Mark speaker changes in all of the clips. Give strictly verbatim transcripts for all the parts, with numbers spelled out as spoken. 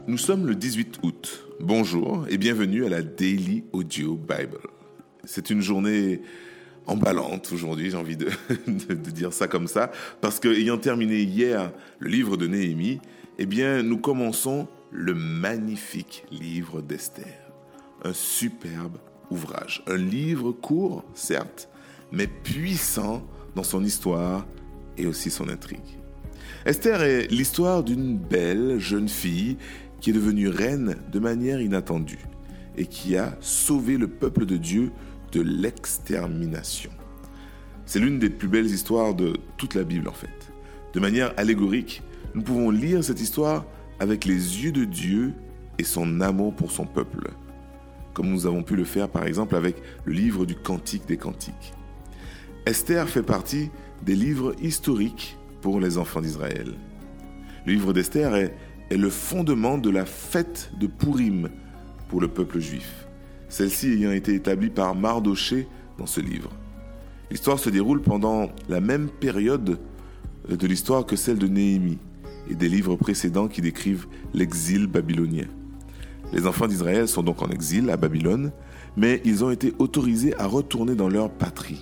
Speaker 1: Nous sommes le dix-huit août. Bonjour et bienvenue à la Daily Audio Bible. C'est une journée emballante aujourd'hui, j'ai envie de, de, de dire ça comme ça, parce que ayant terminé hier le livre de Néhémie, eh bien nous commençons le magnifique livre d'Esther. Un superbe ouvrage, un livre court, certes, mais puissant dans son histoire et aussi son intrigue. Esther est l'histoire d'une belle jeune fille qui est devenue reine de manière inattendue et qui a sauvé le peuple de Dieu de l'extermination. C'est l'une des plus belles histoires de toute la Bible en fait. De manière allégorique, nous pouvons lire cette histoire avec les yeux de Dieu et son amour pour son peuple, comme nous avons pu le faire par exemple avec le livre du Cantique des Cantiques. Esther fait partie des livres historiques pour les enfants d'Israël. Le livre d'Esther est, est le fondement de la fête de Pourim pour le peuple juif, celle-ci ayant été établie par Mardoché dans ce livre. L'histoire se déroule pendant la même période de l'histoire que celle de Néhémie et des livres précédents qui décrivent l'exil babylonien. Les enfants d'Israël sont donc en exil à Babylone, mais ils ont été autorisés à retourner dans leur patrie.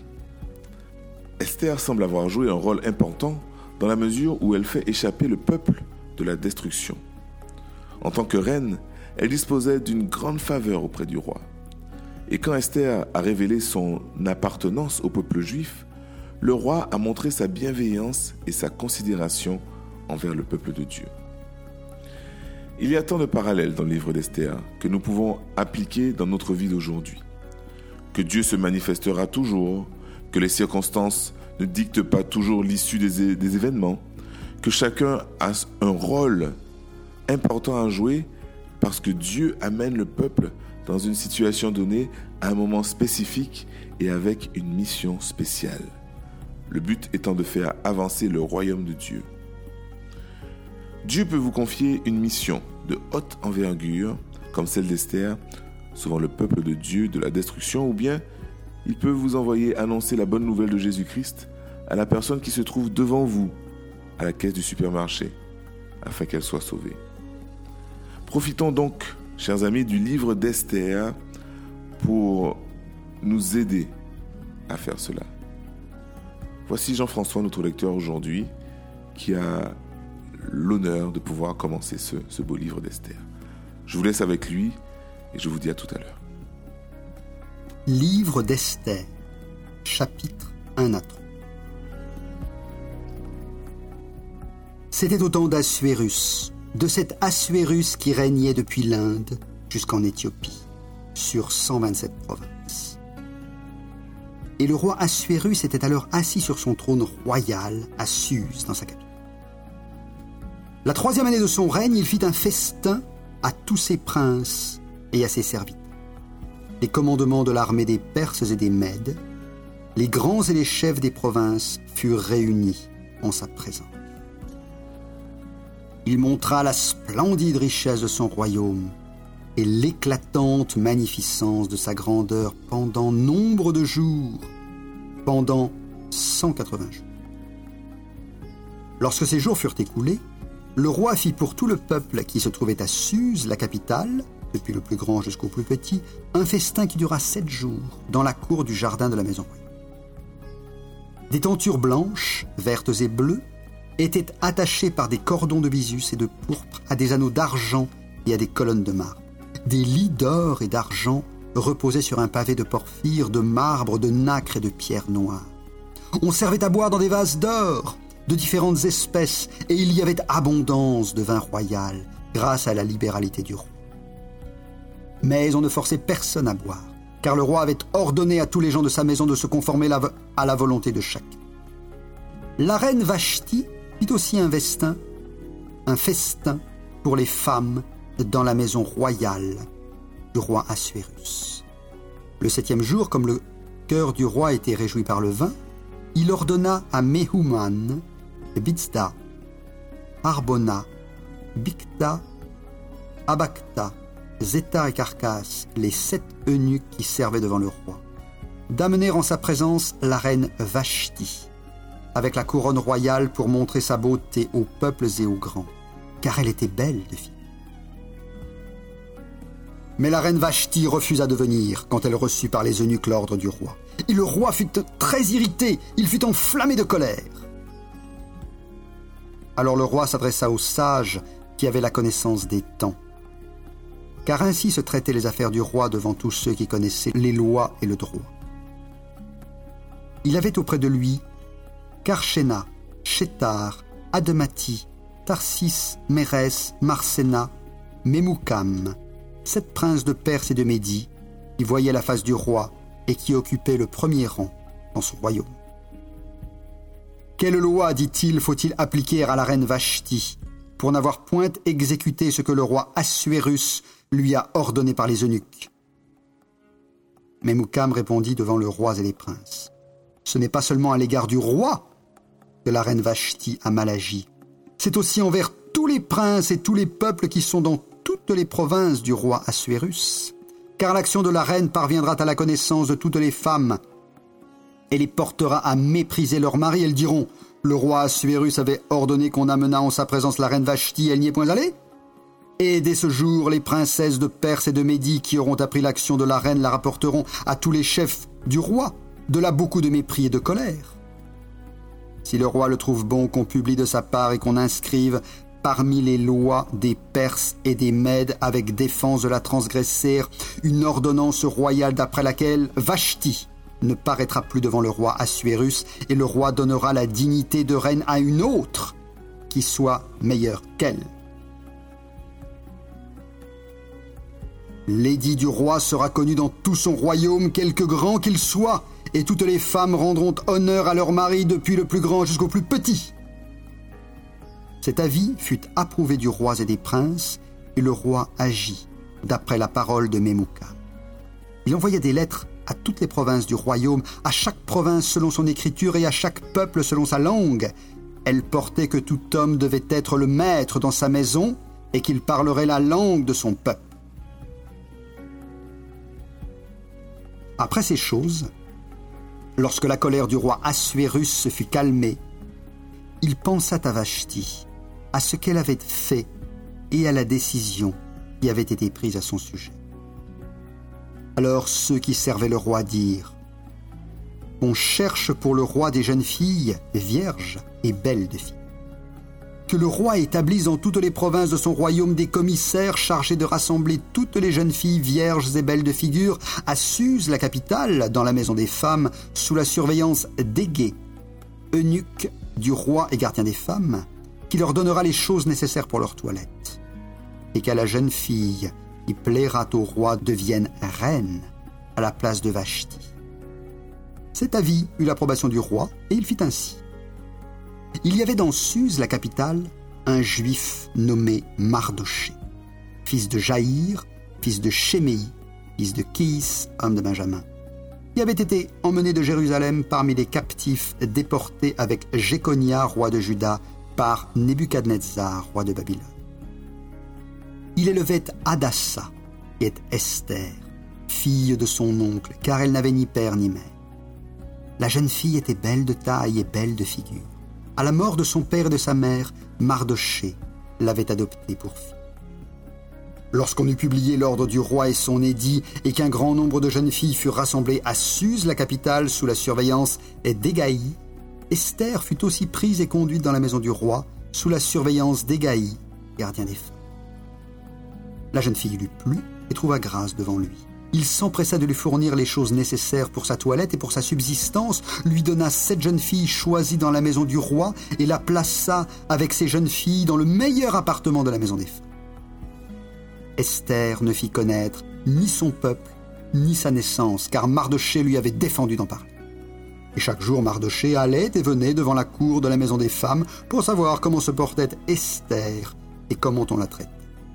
Speaker 1: Esther semble avoir joué un rôle important dans la mesure où elle fait échapper le peuple de la destruction. En tant que reine, elle disposait d'une grande faveur auprès du roi. Et quand Esther a révélé son appartenance au peuple juif, le roi a montré sa bienveillance et sa considération envers le peuple de Dieu. Il y a tant de parallèles dans le livre d'Esther que nous pouvons appliquer dans notre vie d'aujourd'hui. Que Dieu se manifestera toujours, que les circonstances ne dictent pas toujours l'issue des, des événements, que chacun a un rôle important à jouer parce que Dieu amène le peuple dans une situation donnée à un moment spécifique et avec une mission spéciale. Le but étant de faire avancer le royaume de Dieu. Dieu peut vous confier une mission de haute envergure, comme celle d'Esther, sauvant le peuple de Dieu de la destruction, ou bien il peut vous envoyer annoncer la bonne nouvelle de Jésus-Christ à la personne qui se trouve devant vous, à la caisse du supermarché, afin qu'elle soit sauvée. Profitons donc, chers amis, du livre d'Esther pour nous aider à faire cela. Voici Jean-François, notre lecteur aujourd'hui, qui a l'honneur de pouvoir commencer ce, ce beau livre d'Esther. Je vous laisse avec lui et je vous dis à tout à l'heure.
Speaker 2: Livre d'Esther, chapitre un à trois. C'était au temps d'Assuérus, de cet Assuérus qui régnait depuis l'Inde jusqu'en Éthiopie, sur cent vingt-sept provinces. Et le roi Assuérus était alors assis sur son trône royal à Suse, dans sa capitale. La troisième année de son règne, il fit un festin à tous ses princes et à ses serviteurs. Les commandements de l'armée des Perses et des Mèdes, les grands et les chefs des provinces furent réunis en sa présence. Il montra la splendide richesse de son royaume et l'éclatante magnificence de sa grandeur pendant nombre de jours, pendant cent quatre-vingts jours. Lorsque ces jours furent écoulés, le roi fit pour tout le peuple qui se trouvait à Suse, la capitale, depuis le plus grand jusqu'au plus petit, un festin qui dura sept jours dans la cour du jardin de la maison royale. Des tentures blanches, vertes et bleues étaient attachées par des cordons de bisus et de pourpre à des anneaux d'argent et à des colonnes de marbre. Des lits d'or et d'argent reposaient sur un pavé de porphyre, de marbre, de nacre et de pierre noire. On servait à boire dans des vases d'or, de différentes espèces, et il y avait abondance de vin royal, grâce à la libéralité du roi. Mais on ne forçait personne à boire, car le roi avait ordonné à tous les gens de sa maison de se conformer à la volonté de chacun. La reine Vashti fit aussi un festin, un festin pour les femmes dans la maison royale du roi Assuérus. Le septième jour, comme le cœur du roi était réjoui par le vin, il ordonna à Mehuman, Bizda, Harbona, Bicta, Abacta, Zéta et Carcasse, les sept eunuques qui servaient devant le roi, d'amener en sa présence la reine Vashti, avec la couronne royale pour montrer sa beauté aux peuples et aux grands, car elle était belle de fille. Mais la reine Vashti refusa de venir quand elle reçut par les eunuques l'ordre du roi. Et le roi fut très irrité, il fut enflammé de colère. Alors le roi s'adressa aux sages qui avaient la connaissance des temps. Car ainsi se traitaient les affaires du roi devant tous ceux qui connaissaient les lois et le droit. Il avait auprès de lui Karshena, Shétar, Ademati, Tarsis, Mérès, Marséna, Memoukam, sept princes de Perse et de Médie, qui voyaient la face du roi et qui occupaient le premier rang dans son royaume. Quelle loi, dit-il, faut-il appliquer à la reine Vashti pour n'avoir point exécuté ce que le roi Assuérus lui a ordonné par les eunuques? Memoukam répondit devant le roi et les princes. Ce n'est pas seulement à l'égard du roi que la reine Vashti a mal agi. C'est aussi envers tous les princes et tous les peuples qui sont dans toutes les provinces du roi Assuérus. Car l'action de la reine parviendra à la connaissance de toutes les femmes et les portera à mépriser leurs maris. Elles diront, le roi Assuérus avait ordonné qu'on amenât en sa présence la reine Vashti, elle n'y est point allée. Et dès ce jour, les princesses de Perse et de Médie qui auront appris l'action de la reine la rapporteront à tous les chefs du roi. De là beaucoup de mépris et de colère. Si le roi le trouve bon qu'on publie de sa part et qu'on inscrive parmi les lois des Perses et des Mèdes avec défense de la transgresser une ordonnance royale d'après laquelle Vashti ne paraîtra plus devant le roi Assuérus et le roi donnera la dignité de reine à une autre qui soit meilleure qu'elle. L'édit du roi sera connu dans tout son royaume, quelque grand qu'il soit, et toutes les femmes rendront honneur à leur mari depuis le plus grand jusqu'au plus petit. Cet avis fut approuvé du roi et des princes, et le roi agit d'après la parole de Memoukam. Il envoya des lettres à toutes les provinces du royaume, à chaque province selon son écriture et à chaque peuple selon sa langue. Elle portait que tout homme devait être le maître dans sa maison et qu'il parlerait la langue de son peuple. Après ces choses, lorsque la colère du roi Assuérus se fut calmée, il pensa à Vashti, à ce qu'elle avait fait et à la décision qui avait été prise à son sujet. Alors ceux qui servaient le roi dirent « On cherche pour le roi des jeunes filles vierges et belles de filles. Que le roi établisse dans toutes les provinces de son royaume des commissaires chargés de rassembler toutes les jeunes filles vierges et belles de figure à Suse, la capitale, dans la maison des femmes, sous la surveillance d'Égée, eunuque du roi et gardien des femmes, qui leur donnera les choses nécessaires pour leur toilette, et qu'à la jeune fille qui plaira au roi devienne reine à la place de Vashti. » Cet avis eut l'approbation du roi, et il fit ainsi. Il y avait dans Suse, la capitale, un juif nommé Mardoché, fils de Jaïr, fils de Shimei, fils de Kis, homme de Benjamin, qui avait été emmené de Jérusalem parmi les captifs déportés avec Jéconia, roi de Juda, par Nebuchadnezzar, roi de Babylone. Il élevait Hadassa, qui est Esther, fille de son oncle, car elle n'avait ni père ni mère. La jeune fille était belle de taille et belle de figure. À la mort de son père et de sa mère, Mardoché l'avait adoptée pour fille. Lorsqu'on eut publié l'ordre du roi et son édit, et qu'un grand nombre de jeunes filles furent rassemblées à Suse, la capitale, sous la surveillance d'Égaï, Esther fut aussi prise et conduite dans la maison du roi, sous la surveillance d'Égaï, gardien des femmes. La jeune fille lui plut et trouva grâce devant lui. Il s'empressa de lui fournir les choses nécessaires pour sa toilette et pour sa subsistance, lui donna sept jeunes filles choisies dans la maison du roi et la plaça avec ces jeunes filles dans le meilleur appartement de la maison des femmes. Esther ne fit connaître ni son peuple, ni sa naissance, car Mardoché lui avait défendu d'en parler. Et chaque jour, Mardoché allait et venait devant la cour de la maison des femmes pour savoir comment se portait Esther et comment on la traitait.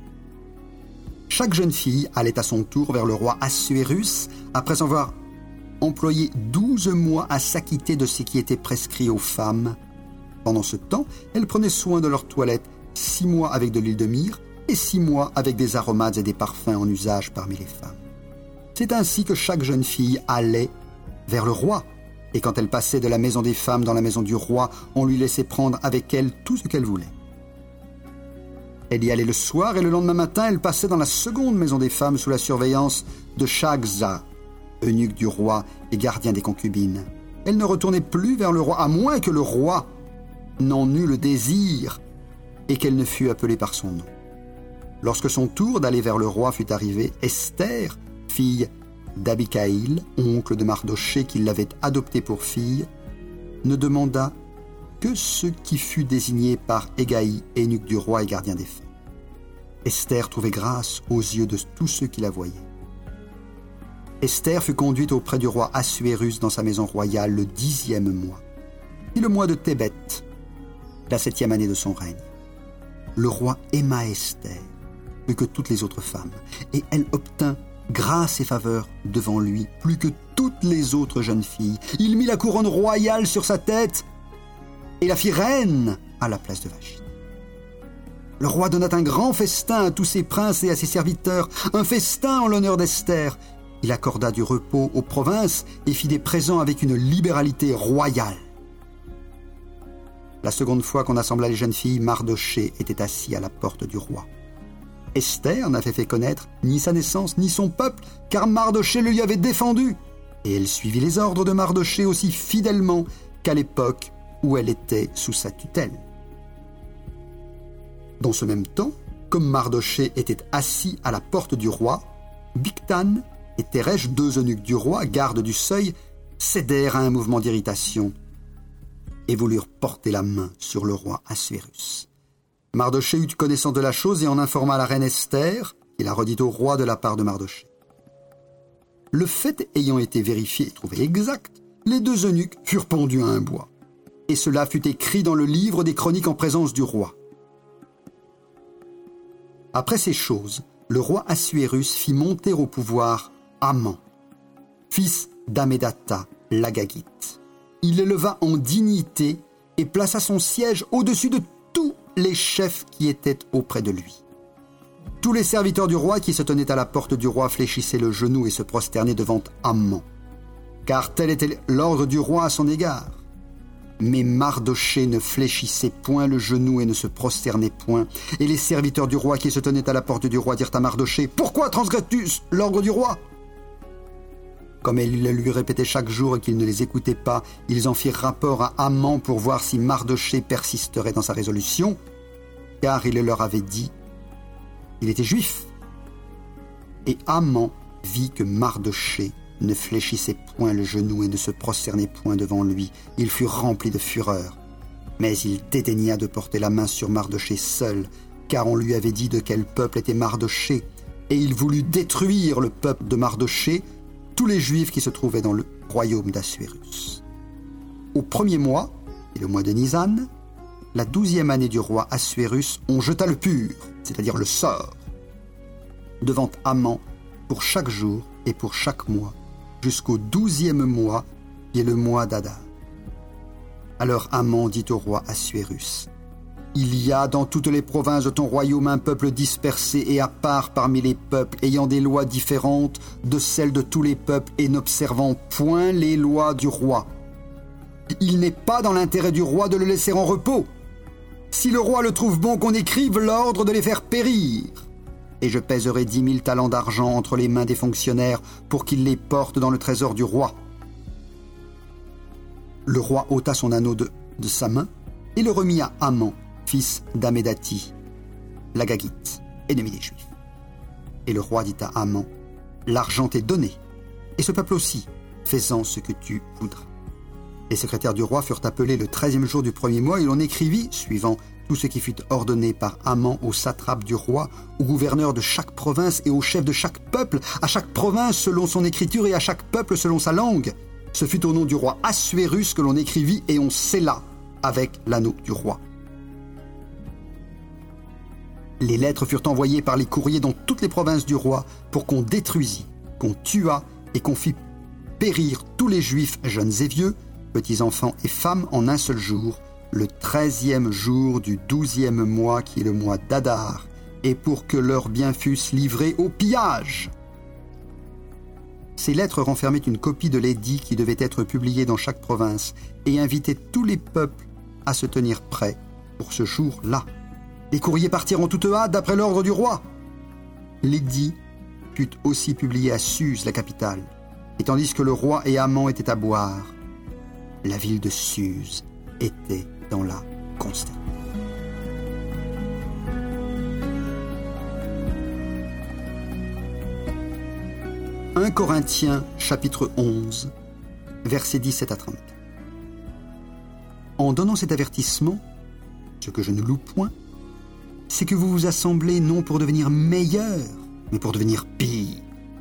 Speaker 2: Chaque jeune fille allait à son tour vers le roi Assuérus après avoir employé douze mois à s'acquitter de ce qui était prescrit aux femmes. Pendant ce temps, elles prenaient soin de leur toilette, six mois avec de l'huile de myrrhe et six mois avec des aromates et des parfums en usage parmi les femmes. C'est ainsi que chaque jeune fille allait vers le roi. Et quand elle passait de la maison des femmes dans la maison du roi, on lui laissait prendre avec elle tout ce qu'elle voulait. Elle y allait le soir et le lendemain matin, elle passait dans la seconde maison des femmes sous la surveillance de Shagza, eunuque du roi et gardien des concubines. Elle ne retournait plus vers le roi, à moins que le roi n'en eût le désir et qu'elle ne fût appelée par son nom. Lorsque son tour d'aller vers le roi fut arrivé, Esther, fille d'Abikaïl, oncle de Mardochée qui l'avait adoptée pour fille, ne demanda que ce qui fut désigné par Hégaï, eunuque du roi et gardien des femmes. Esther trouvait grâce aux yeux de tous ceux qui la voyaient. Esther fut conduite auprès du roi Assuérus dans sa maison royale le dixième mois, et le mois de Tébet, la septième année de son règne. Le roi aima Esther plus que toutes les autres femmes, et elle obtint grâce et faveur devant lui plus que toutes les autres jeunes filles. Il mit la couronne royale sur sa tête et la fit reine à la place de Vashti. Le roi donna un grand festin à tous ses princes et à ses serviteurs, un festin en l'honneur d'Esther. Il accorda du repos aux provinces et fit des présents avec une libéralité royale. La seconde fois qu'on assembla les jeunes filles, Mardochée était assis à la porte du roi. Esther n'avait fait connaître ni sa naissance ni son peuple, car Mardochée le lui avait défendu, et elle suivit les ordres de Mardochée aussi fidèlement qu'à l'époque où elle était sous sa tutelle. Dans ce même temps, comme Mardochée était assis à la porte du roi, Bigtan et Teresh, deux eunuques du roi, gardes du seuil, cédèrent à un mouvement d'irritation et voulurent porter la main sur le roi Assuérus. Mardochée eut connaissance de la chose et en informa la reine Esther, qui la redit au roi de la part de Mardochée. Le fait ayant été vérifié et trouvé exact, les deux eunuques furent pendus à un bois. Et cela fut écrit dans le livre des chroniques en présence du roi. Après ces choses, le roi Assuérus fit monter au pouvoir Haman, fils d'Amédatha, l'Agagite. Il l'éleva en dignité et plaça son siège au-dessus de tous les chefs qui étaient auprès de lui. Tous les serviteurs du roi qui se tenaient à la porte du roi fléchissaient le genou et se prosternaient devant Haman, car tel était l'ordre du roi à son égard. Mais Mardochée ne fléchissait point le genou et ne se prosternait point. Et les serviteurs du roi qui se tenaient à la porte du roi dirent à Mardochée: « Pourquoi transgresses-tu l'ordre du roi ?» Comme ils le lui répétaient chaque jour et qu'il ne les écoutait pas, ils en firent rapport à Haman pour voir si Mardochée persisterait dans sa résolution, car il leur avait dit qu'il était juif. Et Haman vit que Mardochée ne fléchissait point le genou et ne se prosternait point devant lui. Il fut rempli de fureur. Mais il dédaigna de porter la main sur Mardochée seul, car on lui avait dit de quel peuple était Mardochée, et il voulut détruire le peuple de Mardochée, tous les Juifs qui se trouvaient dans le royaume d'Assuérus. Au premier mois, et le mois de Nisan, la douzième année du roi Assuérus, on jeta le pur, c'est-à-dire le sort, devant Haman pour chaque jour et pour chaque mois, jusqu'au douzième mois, qui est le mois d'Adar. Alors Haman dit au roi Assuérus: « Il y a dans toutes les provinces de ton royaume un peuple dispersé et à part parmi les peuples, ayant des lois différentes de celles de tous les peuples et n'observant point les lois du roi. Il n'est pas dans l'intérêt du roi de le laisser en repos. Si le roi le trouve bon qu'on écrive l'ordre de les faire périr, et je pèserai dix mille talents d'argent entre les mains des fonctionnaires pour qu'ils les portent dans le trésor du roi. » Le roi ôta son anneau de, de sa main et le remit à Haman, fils d'Amédathi, l'Agagite, ennemi des Juifs. Et le roi dit à Haman: « L'argent t'est donné, et ce peuple aussi, fais-en ce que tu voudras. » Les secrétaires du roi furent appelés le treizième jour du premier mois, et l'on écrivit, suivant tout ce qui fut ordonné par Haman aux satrapes du roi, aux gouverneurs de chaque province et aux chefs de chaque peuple, à chaque province selon son écriture et à chaque peuple selon sa langue. Ce fut au nom du roi Assuérus que l'on écrivit et on scella avec l'anneau du roi. Les lettres furent envoyées par les courriers dans toutes les provinces du roi pour qu'on détruisît, qu'on tuât et qu'on fît périr tous les Juifs, jeunes et vieux, petits enfants et femmes en un seul jour, le treizième jour du douzième mois qui est le mois d'Adar, et pour que leurs biens fussent livrés au pillage. Ces lettres renfermaient une copie de l'édit qui devait être publié dans chaque province et invitaient tous les peuples à se tenir prêts pour ce jour-là. Les courriers partirent en toute hâte d'après l'ordre du roi. » L'édit fut aussi publié à Suse, la capitale, et tandis que le roi et Haman étaient à boire, la ville de Suse était dans la consternation. premier Corinthiens, chapitre onze, versets dix-sept à trente-quatre. En donnant cet avertissement, ce que je ne loue point, c'est que vous vous assemblez non pour devenir meilleurs, mais pour devenir pires.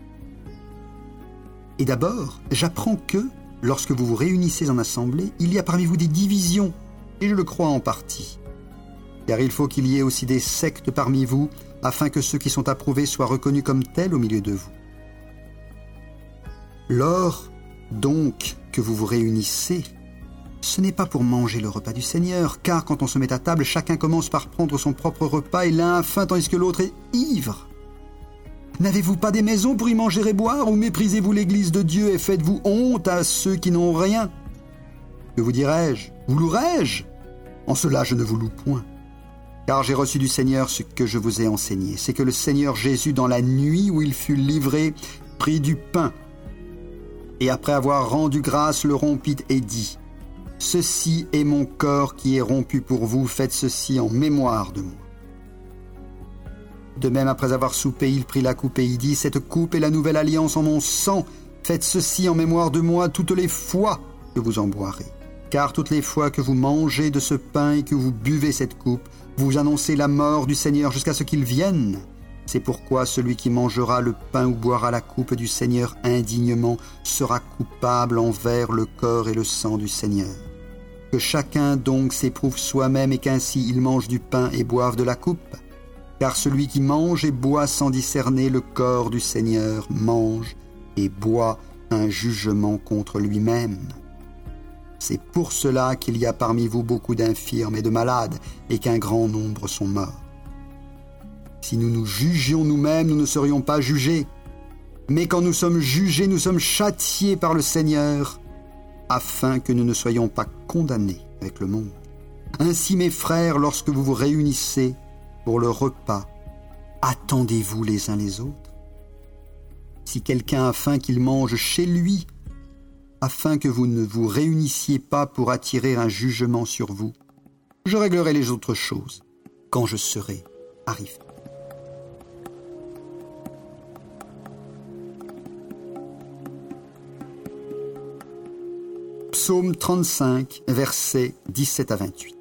Speaker 2: Et d'abord, j'apprends que, lorsque vous vous réunissez en assemblée, il y a parmi vous des divisions, et je le crois en partie. Car il faut qu'il y ait aussi des sectes parmi vous, afin que ceux qui sont approuvés soient reconnus comme tels au milieu de vous. Lors, donc, que vous vous réunissez, ce n'est pas pour manger le repas du Seigneur, car quand on se met à table, chacun commence par prendre son propre repas, et l'un a faim tandis que l'autre est ivre. N'avez-vous pas des maisons pour y manger et boire, ou méprisez-vous l'Église de Dieu et faites-vous honte à ceux qui n'ont rien? Que vous dirai-je? Vous louerai-je? En cela, je ne vous loue point. Car j'ai reçu du Seigneur ce que je vous ai enseigné. C'est que le Seigneur Jésus, dans la nuit où il fut livré, prit du pain, et après avoir rendu grâce, le rompit et dit: « Ceci est mon corps qui est rompu pour vous, faites ceci en mémoire de moi. » De même, après avoir soupé, il prit la coupe et il dit: « Cette coupe est la nouvelle alliance en mon sang. Faites ceci en mémoire de moi toutes les fois que vous en boirez. Car toutes les fois que vous mangez de ce pain et que vous buvez cette coupe, vous annoncez la mort du Seigneur jusqu'à ce qu'il vienne. C'est pourquoi celui qui mangera le pain ou boira la coupe du Seigneur indignement sera coupable envers le corps et le sang du Seigneur. Que chacun donc s'éprouve soi-même et qu'ainsi il mange du pain et boive de la coupe. Car celui qui mange et boit sans discerner le corps du Seigneur mange et boit un jugement contre lui-même. C'est pour cela qu'il y a parmi vous beaucoup d'infirmes et de malades, et qu'un grand nombre sont morts. Si nous nous jugions nous-mêmes, nous ne serions pas jugés. Mais quand nous sommes jugés, nous sommes châtiés par le Seigneur, afin que nous ne soyons pas condamnés avec le monde. Ainsi, mes frères, lorsque vous vous réunissez pour le repas, attendez-vous les uns les autres. Si quelqu'un a faim, qu'il mange chez lui, afin que vous ne vous réunissiez pas pour attirer un jugement sur vous. Je réglerai les autres choses quand je serai arrivé. Psaume trente-cinq, versets dix-sept à vingt-huit.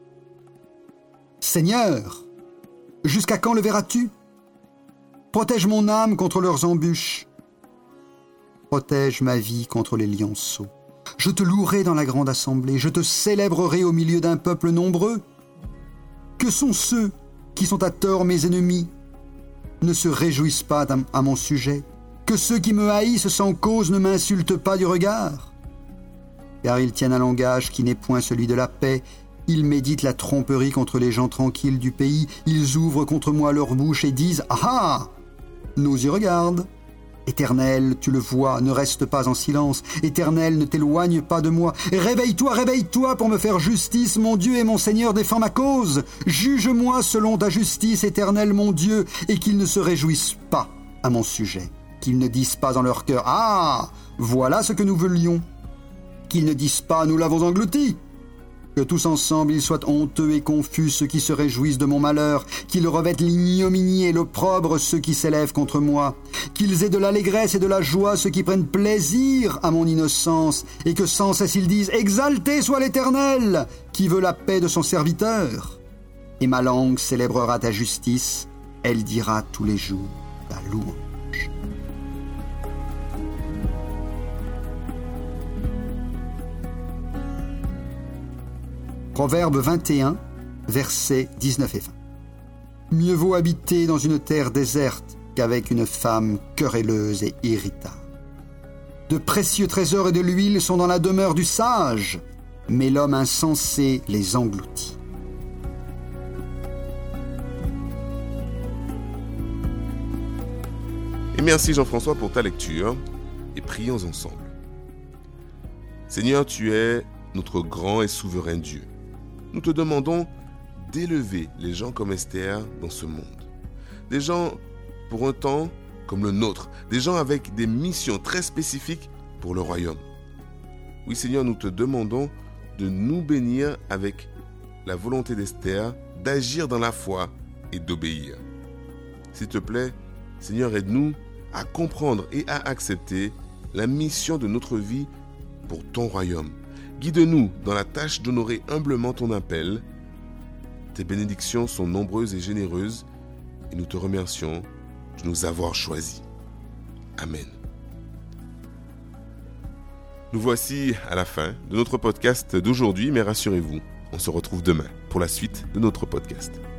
Speaker 2: Seigneur, jusqu'à quand le verras-tu? Protège mon âme contre leurs embûches. Protège ma vie contre les lionceaux. Je te louerai dans la grande assemblée, je te célébrerai au milieu d'un peuple nombreux. Que sont ceux qui sont à tort mes ennemis? Ne se réjouissent pas à mon sujet. Que ceux qui me haïssent sans cause ne m'insultent pas du regard. Car ils tiennent un langage qui n'est point celui de la paix. Ils méditent la tromperie contre les gens tranquilles du pays. Ils ouvrent contre moi leur bouche et disent: « Ah ah! Nous y regardent. Éternel, tu le vois, ne reste pas en silence. Éternel, ne t'éloigne pas de moi. Réveille-toi, réveille-toi pour me faire justice. Mon Dieu et mon Seigneur, défends ma cause. Juge-moi selon ta justice, Éternel, mon Dieu, et qu'ils ne se réjouissent pas à mon sujet. Qu'ils ne disent pas en leur cœur: Ah, voilà ce que nous voulions. Qu'ils ne disent pas: Nous l'avons englouti. Que tous ensemble ils soient honteux et confus ceux qui se réjouissent de mon malheur, qu'ils revêtent l'ignominie et l'opprobre ceux qui s'élèvent contre moi, qu'ils aient de l'allégresse et de la joie ceux qui prennent plaisir à mon innocence, et que sans cesse ils disent: Exalté soit l'Éternel, qui veut la paix de son serviteur. Et ma langue célébrera ta justice, elle dira tous les jours ta louange. Proverbe vingt et un, versets dix-neuf et vingt. Mieux vaut habiter dans une terre déserte qu'avec une femme querelleuse et irritable. De précieux trésors et de l'huile sont dans la demeure du sage, mais l'homme insensé les engloutit.
Speaker 1: Et merci Jean-François pour ta lecture, et prions ensemble. Seigneur, tu es notre grand et souverain Dieu. Nous te demandons d'élever les gens comme Esther dans ce monde. Des gens pour un temps comme le nôtre, des gens avec des missions très spécifiques pour le royaume. Oui Seigneur, nous te demandons de nous bénir avec la volonté d'Esther, d'agir dans la foi et d'obéir. S'il te plaît, Seigneur, aide-nous à comprendre et à accepter la mission de notre vie pour ton royaume. Guide-nous dans la tâche d'honorer humblement ton appel. Tes bénédictions sont nombreuses et généreuses et nous te remercions de nous avoir choisis. Amen. Nous voici à la fin de notre podcast d'aujourd'hui, mais rassurez-vous, on se retrouve demain pour la suite de notre podcast.